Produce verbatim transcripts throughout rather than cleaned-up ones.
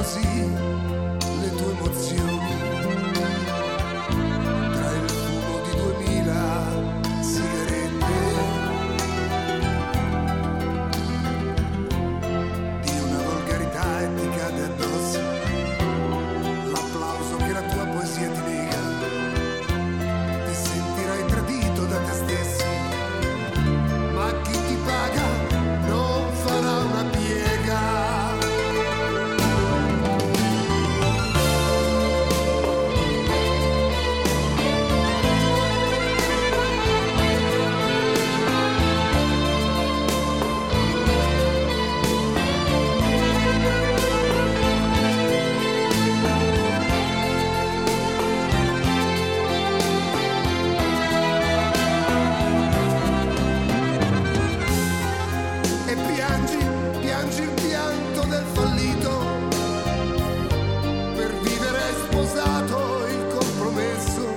così le tue emozioni tra il fumo di duemila sigarette, di una volgarità e ti cade addosso l'applauso che la tua poesia ti nega, ti sentirai tradito da te stesso, ma chi ti paga non farà una piega. E piangi, piangi il pianto del fallito per vivere sposato il compromesso,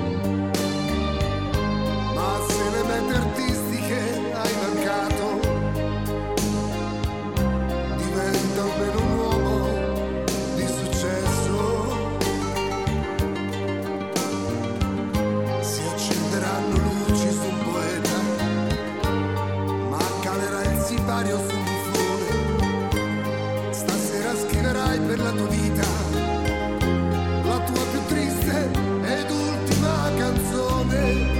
ma se le mete artistiche hai mancato, diventa almeno un uomo di successo. Si accenderanno luci su un poeta, ma calerà il sipario su un buffone. Stasera scriverai per la tua vita la tua più triste ed ultima canzone.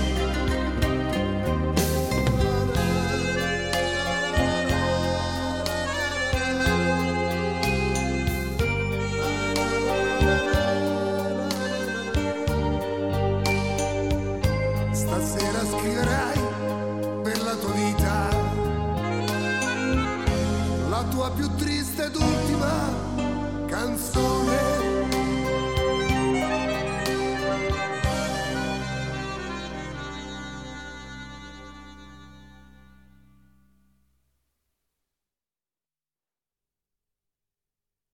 Stasera scriverai per la tua vita la tua più triste ed ultima